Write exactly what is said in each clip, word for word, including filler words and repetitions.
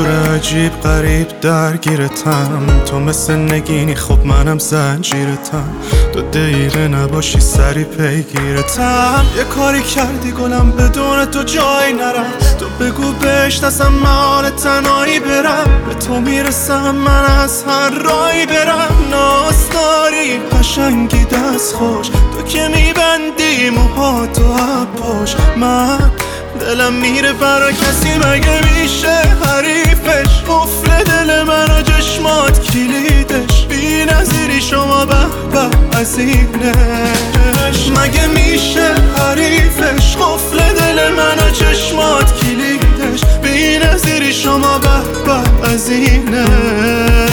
آره عجیب غریب درگیرتم، تو مثل نگینی خب منم زنجیرتم، دو دقیقه نباشی سری پیگیرتم. یه کاری کردی گلم بدون تو جای نرم، تو بگو بهش دستم مال تنهایی برم، به تو میرسم من از هر رایی برم. ناز داری قشنگی دست خوش، تو که میبندی موهاتو عباش، من دلم میره برا کسی مگه میشه حریفش، قفل دل من و چشمات کلیدش، بی نظیری شما به به عزیزش، مگه میشه حریفش، قفل دل من و چشمات کلیدش، بی نظیری شما به به عزیزش.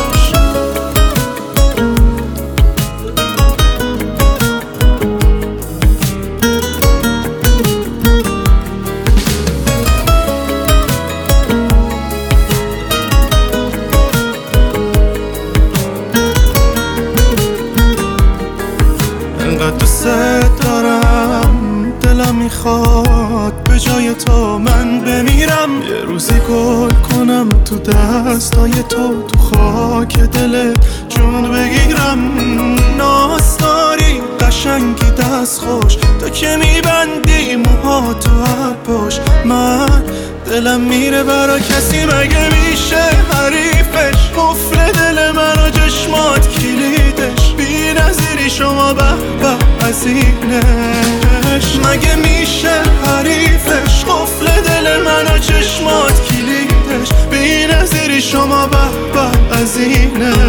انقدر دوست دارم دلم میخواد به جای تو من بمیرم، یه روزی گل کنم تو دستای تو، تو خاک دلت جون بگیرم. ناز داری قشنگی دست خوش، تو که میبندی موهاتو عباش، من دلم میره برا کسی مگه میشه حریفش، قفل دل من و چشمات کلیدش، بی نظیری شما به به عزیزش، مگه میشه حریفش، قفل دل من و چشمات کلیدش، بی نظیری شما به به عزیزش.